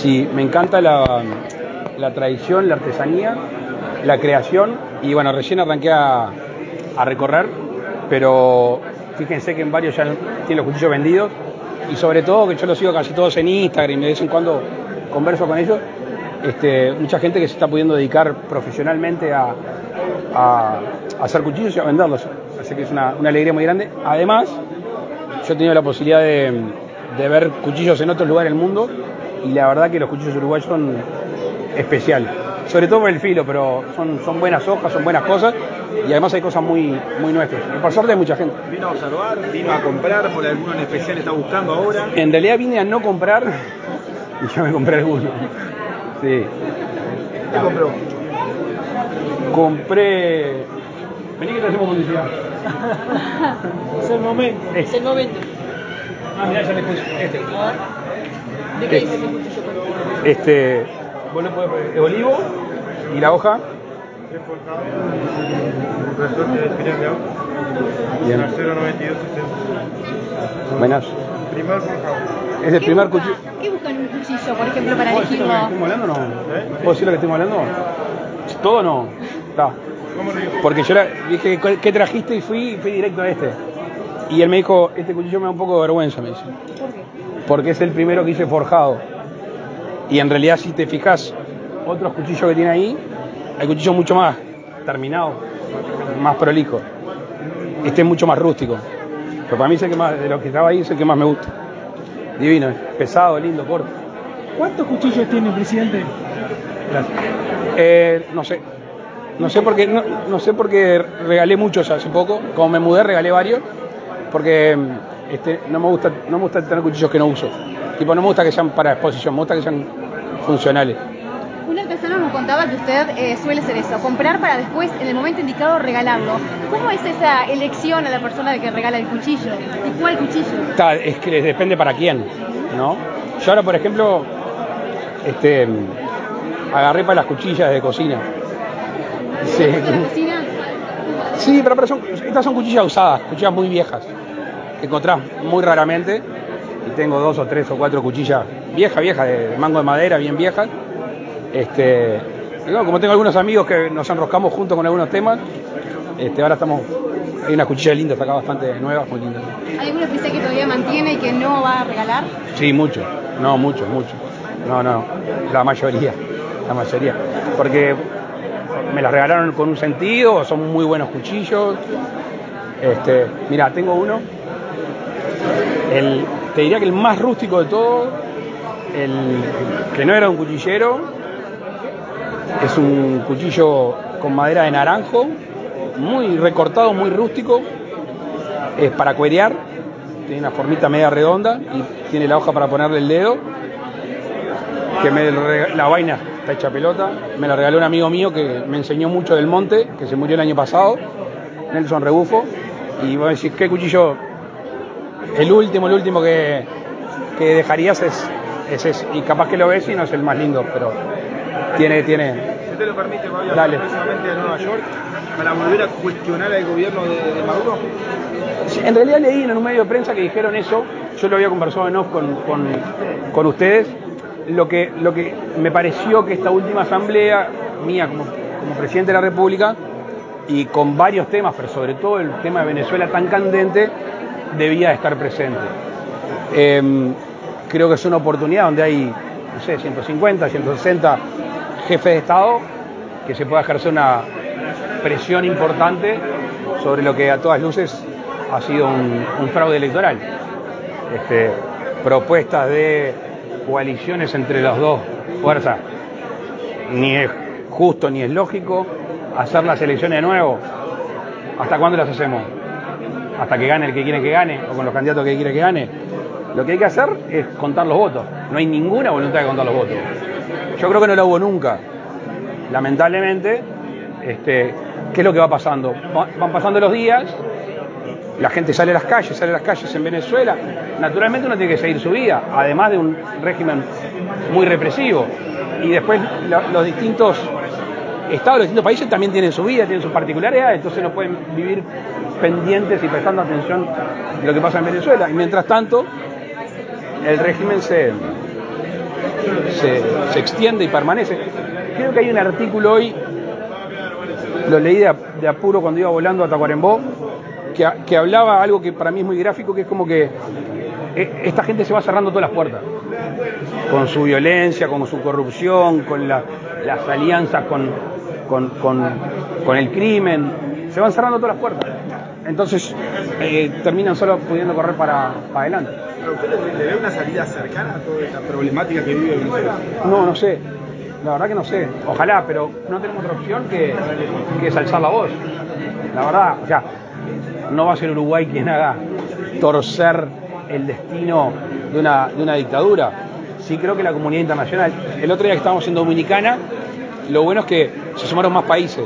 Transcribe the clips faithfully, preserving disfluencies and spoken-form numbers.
Sí, me encanta la, la tradición, la artesanía, la creación y bueno, recién arranqué a, a recorrer, pero fíjense que en varios ya tienen los cuchillos vendidos y sobre todo que yo los sigo casi todos en Instagram y de vez en cuando converso con ellos, este, mucha gente que se está pudiendo dedicar profesionalmente a, a, a hacer cuchillos y a venderlos, así que es una, una alegría muy grande. Además, yo he tenido la posibilidad de, de ver cuchillos en otros lugares del mundo y la verdad que los cuchillos uruguayos son especiales, sobre todo por el filo, pero son, son buenas hojas, son buenas cosas y además hay cosas muy, muy nuestras. Y por suerte hay mucha gente. ¿Vino a observar? ¿Vino a comprar? ¿Por alguno en especial está buscando ahora? En realidad vine a no comprar y ya me compré alguno. Sí. ¿Qué compró? Compré... Vení que te hacemos publicidad. Es el momento. Es el momento. Ah, mirá, ya le puse este. ¿De qué dice ese cuchillo? Este, vos lo podés poner, es olivo y la hoja. Bien. cero noventa y dos sesenta. Buenas. Primer forjado. Es el ¿Qué primer busca- cuchillo. ¿Qué buscan un cuchillo, por ejemplo, para ¿Puedo decir lo que elegirlo? estamos hablando o no? ¿Puedo decir lo que estamos hablando? Todo no. Está. ¿Cómo le digo? Porque yo le dije, ¿qué trajiste? Y fui, y fui directo a este. Y él me dijo, este cuchillo me da un poco de vergüenza, me dice. ¿Por qué? Porque es el primero que hice forjado. Y en realidad, si te fijas, otros cuchillos que tiene ahí, hay cuchillos mucho más terminados, más prolijos. Este es mucho más rústico. Pero para mí es el que más, de los que estaba ahí, es el que más me gusta. Divino, es pesado, lindo, corto. ¿Cuántos cuchillos tiene el presidente? Gracias. Eh, no sé. No sé porque no, no sé porque regalé muchos hace poco. Como me mudé, regalé varios. Porque este, no me gusta, no me gusta tener cuchillos que no uso. Tipo, no me gusta que sean para exposición, me gusta que sean funcionales. Un artesano nos contaba que usted eh, suele hacer eso, comprar para después, en el momento indicado, regalarlo. ¿Cómo es esa elección a la persona que regala el cuchillo? ¿Y cuál cuchillo? Está, es que les depende para quién, ¿no? Yo ahora, por ejemplo, este, agarré para las cuchillas de cocina. Sí, ¿De la cocina? sí, pero, pero son, estas son cuchillas usadas, cuchillas muy viejas, que encontrás muy raramente. Y tengo dos o tres o cuatro cuchillas viejas, viejas, de mango de madera, bien viejas. Este, y bueno, como tengo algunos amigos que nos enroscamos juntos con algunos temas, este, ahora estamos, hay unas cuchillas lindas acá, bastante nuevas, muy lindas. ¿Hay alguna especie que todavía mantiene y que no va a regalar? Sí, mucho, no, mucho, mucho. No, no, la mayoría, la mayoría. Porque me las regalaron con un sentido, son muy buenos cuchillos. Este, mira, tengo uno, el, te diría que el más rústico de todo, el que no era un cuchillero, es un cuchillo con madera de naranjo, muy recortado, muy rústico, es para cuerear, tiene una formita media redonda y tiene la hoja para ponerle el dedo, que me, la vaina está hecha pelota, me la regaló un amigo mío que me enseñó mucho del monte, que se murió el año pasado, Nelson Rebufo, y voy a decir, ¿qué cuchillo? El último, el último que, que dejarías es, es ese, y capaz que lo ves y no es el más lindo, pero tiene, tiene... Si te lo permite, voy a Dale. viajar próximamente a Nueva York para volver a cuestionar al gobierno de, de Maduro. Sí, en realidad leí en un medio de prensa que dijeron eso, yo lo había conversado en off con, con, con ustedes, lo que, lo que me pareció que esta última asamblea mía como, como presidente de la República y con varios temas, pero sobre todo el tema de Venezuela tan candente, debía estar presente. Eh, creo que es una oportunidad donde hay, no sé, ciento cincuenta, ciento sesenta jefes de Estado, que se pueda ejercer una presión importante sobre lo que a todas luces ha sido un, un fraude electoral. Este, propuestas de coaliciones entre las dos fuerzas, ni es justo ni es lógico hacer las elecciones de nuevo. ¿Hasta cuándo las hacemos? Hasta que gane el que quiere que gane, o con los candidatos que quiere que gane. Lo que hay que hacer es contar los votos. No hay ninguna voluntad de contar los votos. Yo creo que no la hubo nunca. Lamentablemente, este, ¿qué es lo que va pasando? Van pasando los días, la gente sale a las calles, sale a las calles en Venezuela. Naturalmente uno tiene que seguir su vida, además de un régimen muy represivo. Y después lo, los distintos estados, los distintos países también tienen su vida, tienen sus particularidades, entonces no pueden vivir pendientes y prestando atención de lo que pasa en Venezuela. Y mientras tanto, el régimen se, se, se extiende y permanece. Creo que hay un artículo hoy, lo leí de, de apuro cuando iba volando a Tacuarembó, que, que hablaba algo que para mí es muy gráfico, que es como que esta gente se va cerrando todas las puertas, con su violencia, con su corrupción, con la, las alianzas con, con, con, con el crimen, se van cerrando todas las puertas. Entonces eh, terminan solo pudiendo correr para, para adelante. ¿Pero usted le ve una salida cercana a toda esta problemática que vive Venezuela? No, no sé. La verdad que no sé. Ojalá, pero no tenemos otra opción que, que es alzar la voz. La verdad, o sea, no va a ser Uruguay quien haga torcer el destino de una, de una dictadura. Sí creo que la comunidad internacional, el otro día que estábamos en Dominicana, lo bueno es que se sumaron más países.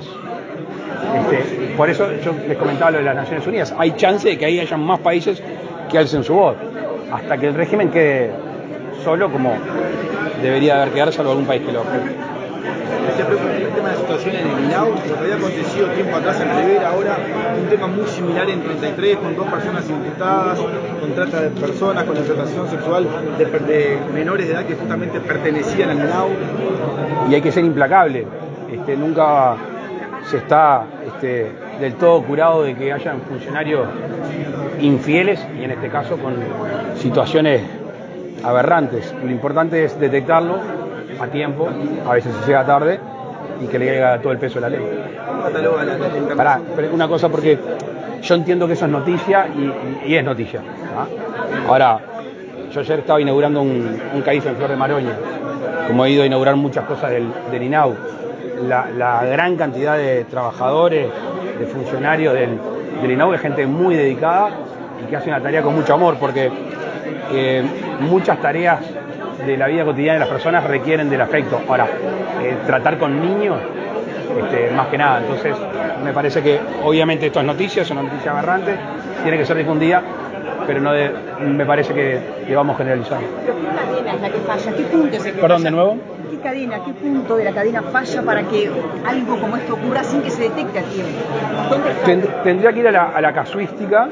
Este, por eso yo les comentaba lo de las Naciones Unidas. Hay chance de que ahí hayan más países que alcen su voz, hasta que el régimen quede solo, como debería haber quedado, salvo algún país que lo objete. Se preocupa el tema de la situación en el INAU, lo que había acontecido tiempo atrás en Rivera, ahora un tema muy similar en treinta y tres, con dos personas imputadas, con trata de personas, con explotación sexual de, de menores de edad que justamente pertenecían al INAU. Y hay que ser implacable. Este, nunca se está este, del todo curado de que hayan funcionarios infieles, y en este caso con situaciones aberrantes. Lo importante es detectarlo a tiempo, a veces se llega tarde, y que le llega todo el peso de la ley. Pará, pero una cosa, porque yo entiendo que eso es noticia y, y, y es noticia, ¿no? Ahora, yo ayer estaba inaugurando un, un CAIF en Flor de Maroña, como he ido a inaugurar muchas cosas del, del INAU. La, la gran cantidad de trabajadores, de funcionarios del, del INAU, es gente muy dedicada y que hace una tarea con mucho amor, porque eh, muchas tareas de la vida cotidiana de las personas requieren del afecto. Ahora, eh, tratar con niños, este, más que nada. Entonces, me parece que obviamente esto es noticia, es una noticia aberrante, tiene que ser difundida, pero no de, me parece que debamos generalizar. ¿Pero qué cadena es la que falla? ¿Qué punto es el que Perdón, falla? de nuevo. ¿Qué cadena, qué punto de la cadena falla para que algo como esto ocurra sin que se detecte a tiempo? ¿Dónde está? Tend, tendría que ir a la, a la casuística.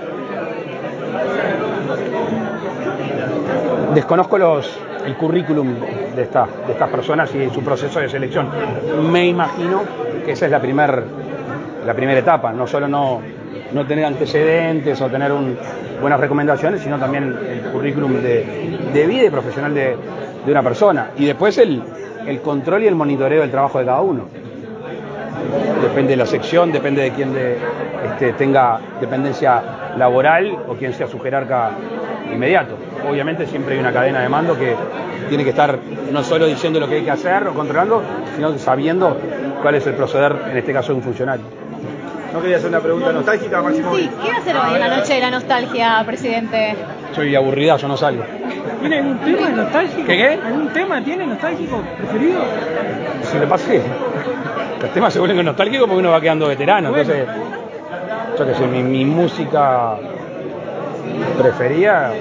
Desconozco los, el currículum de, esta, de estas personas y su proceso de selección. Me imagino que esa es la primera la primera etapa, no solo no, no tener antecedentes o tener un, buenas recomendaciones, sino también el currículum de, de vida y profesional de, de una persona. Y después el, el control y el monitoreo del trabajo de cada uno. Depende de la sección, depende de quién de, este, tenga dependencia laboral o quién sea su jerarca inmediato. Obviamente siempre hay una cadena de mando que tiene que estar no solo diciendo lo que hay que hacer o controlando, sino sabiendo cuál es el proceder, en este caso de un funcionario. ¿No quería hacer una pregunta nostálgica, Máximo? Sí, ¿qué va a hacer hoy en la noche de la nostalgia, presidente? Soy aburrida, yo no salgo. ¿Tiene algún tema nostálgico? ¿Qué, qué? ¿Algún tema tiene nostálgico preferido? Si le pasa que los temas se vuelven nostálgicos porque uno va quedando veterano. Bueno. Entonces, yo qué sé, mi, mi música preferida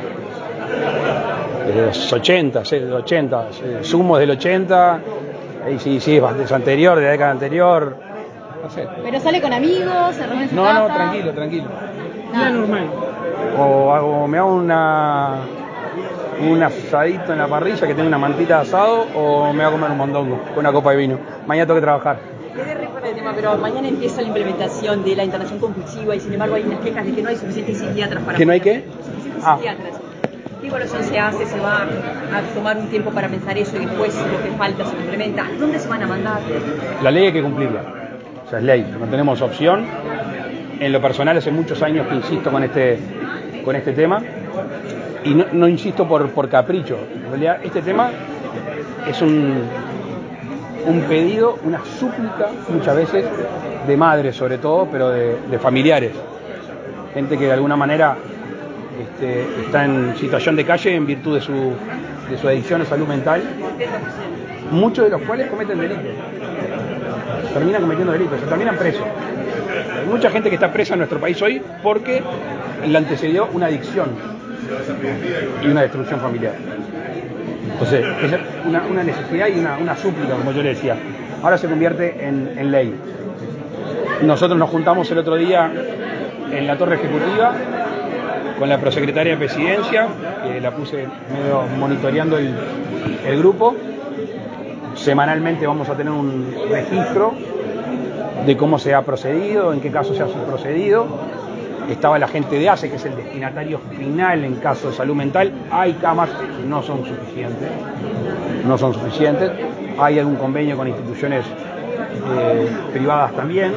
es de los ochenta, sí, de los ochenta, sí, Sumo es del ochenta, ahí sí, sí, es anterior, de la década anterior, no sé. ¿Pero sale con amigos? ¿Se reúne en su No, casa? no, tranquilo, tranquilo. Día normal. O, hago, me hago una un asadito en la parrilla que tenga una mantita de asado, o me voy a comer un mondongo con una copa de vino. Mañana tengo que trabajar. Quedé re fuera de tema, pero mañana empieza la implementación de la internación compulsiva y sin embargo hay unas quejas de que no hay suficientes psiquiatras para... ¿Que no hay qué? Suficientes Ah. psiquiatras. ¿Qué evaluación se hace? ¿Se va a tomar un tiempo para pensar eso y después lo que falta se implementa? ¿Dónde se van a mandar? La ley hay que cumplirla. O sea, es ley, no tenemos opción. En lo personal hace muchos años que insisto con este, con este tema. Y no, no insisto por, por capricho. En realidad este tema es un, un pedido, una súplica muchas veces de madres sobre todo, pero de, de familiares. Gente que de alguna manera este, está en situación de calle en virtud de su, de su adicción a salud mental. Muchos de los cuales cometen delitos. Terminan cometiendo delitos, se terminan presos. Hay mucha gente que está presa en nuestro país hoy porque le antecedió una adicción y una destrucción familiar. Entonces, es una, una necesidad y una, una súplica, como yo le decía. Ahora se convierte en, en ley. Nosotros nos juntamos el otro día en la Torre Ejecutiva con la prosecretaria de Presidencia, que la puse medio monitoreando el, el grupo. Semanalmente vamos a tener un registro de cómo se ha procedido, en qué caso se ha procedido. Estaba la gente de A C E, que es el destinatario final en caso de salud mental. Hay camas, no son suficientes. No son suficientes. Hay algún convenio con instituciones eh, privadas también.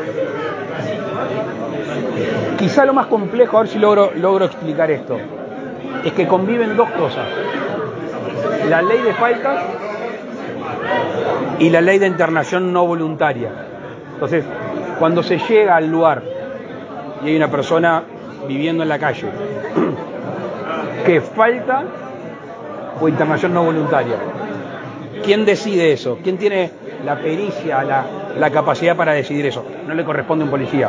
Quizá lo más complejo, a ver si logro, logro explicar esto, es que conviven dos cosas: la ley de faltas y la ley de internación no voluntaria. Entonces, cuando se llega al lugar y hay una persona viviendo en la calle que falta o internación no voluntaria, ¿quién decide eso? ¿Quién tiene la pericia, la, la capacidad para decidir eso? No le corresponde a un policía.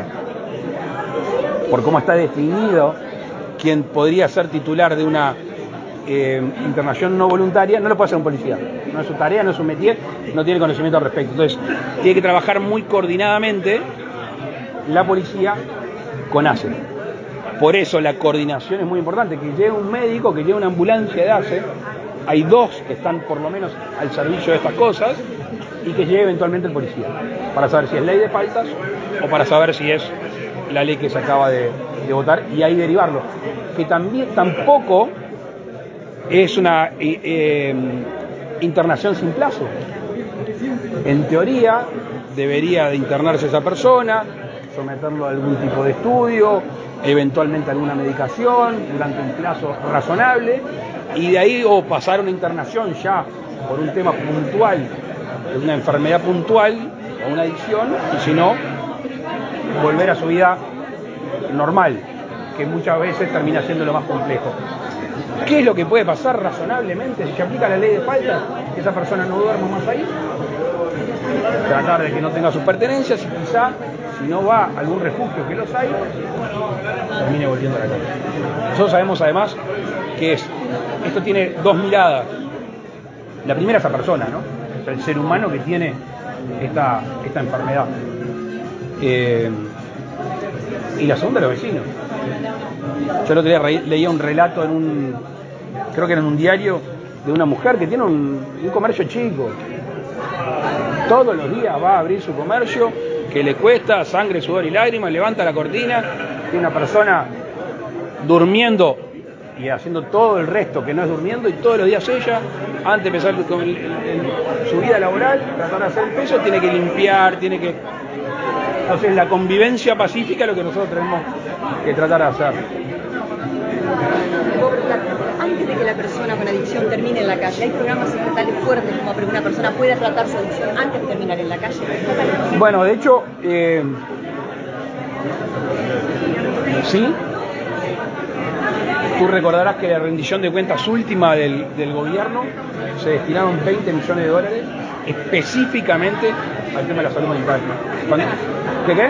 Por cómo está definido, quien podría ser titular de una eh, internación no voluntaria, no lo puede hacer un policía. No es su tarea, no es su métier, no tiene conocimiento al respecto. Entonces, tiene que trabajar muy coordinadamente la policía con A C E. Por eso la coordinación es muy importante, que llegue un médico, que llegue una ambulancia de A C E, hay dos que están por lo menos al servicio de estas cosas, y que llegue eventualmente el policía, para saber si es ley de faltas o para saber si es la ley que se acaba de, de votar, y ahí derivarlo. Que también tampoco es una eh, eh, internación sin plazo. En teoría debería de internarse esa persona, someterlo a algún tipo de estudio, eventualmente alguna medicación durante un plazo razonable, y de ahí o pasar una internación ya por un tema puntual, una enfermedad puntual o una adicción, y si no, volver a su vida normal, que muchas veces termina siendo lo más complejo. ¿Qué es lo que puede pasar razonablemente si se aplica la ley de faltas? Que esa persona no duerma más ahí, tratar de que no tenga sus pertenencias, y quizá, si no va a algún refugio, que los hay, termine volviendo a la calle. Nosotros sabemos además que es, esto tiene dos miradas. La primera es esa persona, ¿no? O sea, el ser humano que tiene esta, esta enfermedad. Eh, y la segunda, los vecinos. Yo el otro día re, leía un relato en un, creo que era en un diario, de una mujer que tiene un, un comercio chico. Todos los días va a abrir su comercio, que le cuesta sangre, sudor y lágrimas, levanta la cortina, tiene una persona durmiendo y haciendo todo el resto que no es durmiendo, y todos los días ella, antes de empezar con el, el, el, su vida laboral, tratar de hacer el peso, tiene que limpiar, tiene que... Entonces la convivencia pacífica es lo que nosotros tenemos que tratar de hacer. Antes de que la persona con adicción termine en la calle, ¿hay programas estatales fuertes como para que una persona pueda tratar su adicción antes de terminar en la calle? Bueno, de hecho, eh, sí. Tú recordarás que la rendición de cuentas última del, del gobierno se destinaron veinte millones de dólares específicamente al tema de la salud mental. ¿Qué qué?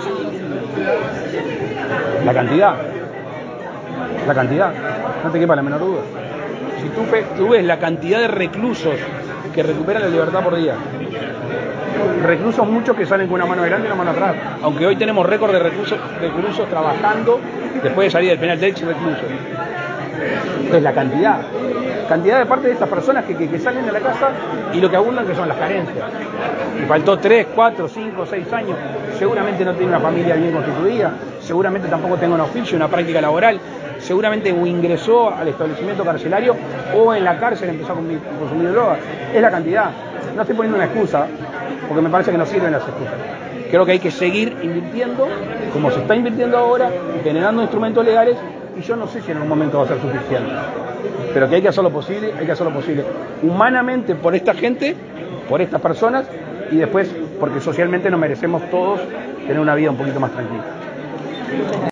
La cantidad. La cantidad. No te quepa la menor duda. Si tú, tú ves la cantidad de reclusos que recuperan la libertad por día, reclusos muchos que salen con una mano adelante y una mano atrás, aunque hoy tenemos récord de reclusos, reclusos trabajando después de salir del penal, de ex reclusos. Entonces la cantidad, cantidad de parte de estas personas que, que, que salen de la casa, y lo que abundan que son las carencias. Y faltó tres, cuatro, cinco, seis años, seguramente no tiene una familia bien constituida, seguramente tampoco tenga un oficio, una práctica laboral, seguramente ingresó al establecimiento carcelario o en la cárcel empezó a consumir, a consumir drogas. Es la cantidad. No estoy poniendo una excusa, porque me parece que no sirven las excusas. Creo que hay que seguir invirtiendo, como se está invirtiendo ahora, generando instrumentos legales, y yo no sé si en algún momento va a ser suficiente. Pero que hay que hacer lo posible, hay que hacer lo posible humanamente por esta gente, por estas personas, y después porque socialmente nos merecemos todos tener una vida un poquito más tranquila.